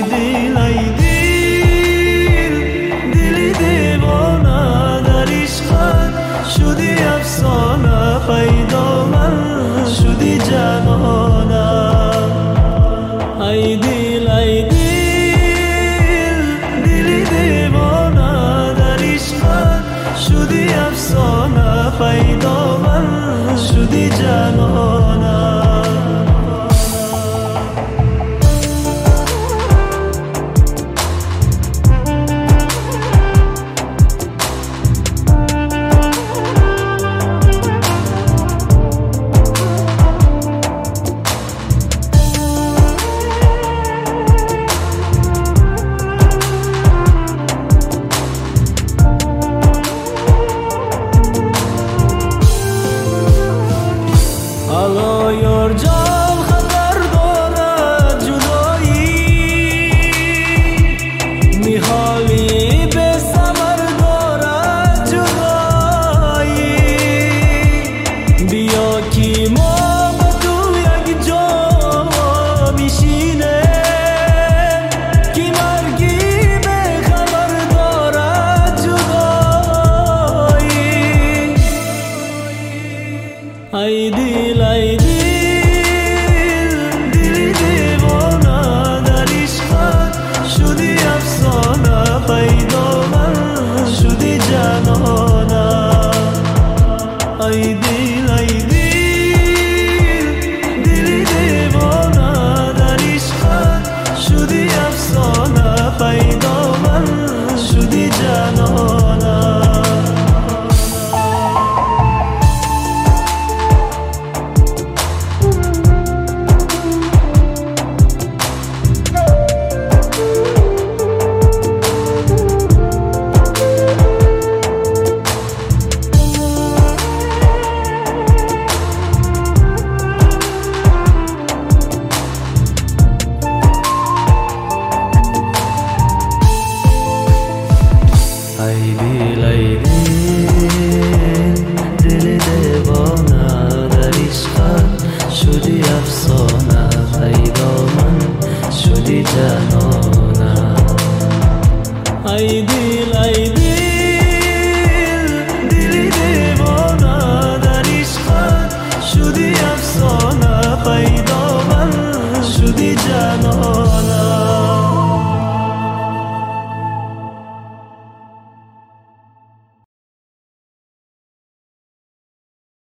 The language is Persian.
دل ای دل، دلی دیوانه در عشقت شدی افسانه، پیدا من شدی جانانه. ای دل ای دل، دلی دیوانه در عشقت شدی افسانه، پیدا من شدی جانانه. حالا یار جان خطر دارد جدایی، میخواهی به صبر دارد جدایی. بیا که ما با تو یک جا بشینه، که مرگی به خبر دارد جدایی. ای دل ای دل، دلی دیوانه در عشقت شدی افسانه، پیدا من شدی جانانه. ای دل ای دل، دلی دیوانه در عشقت شدی افسانه، پیدا من شدی جانانه. ای دل ای دل، دل دیوانه در عشقت شدی افسانه، پیدا من شدی جانانه. ای دل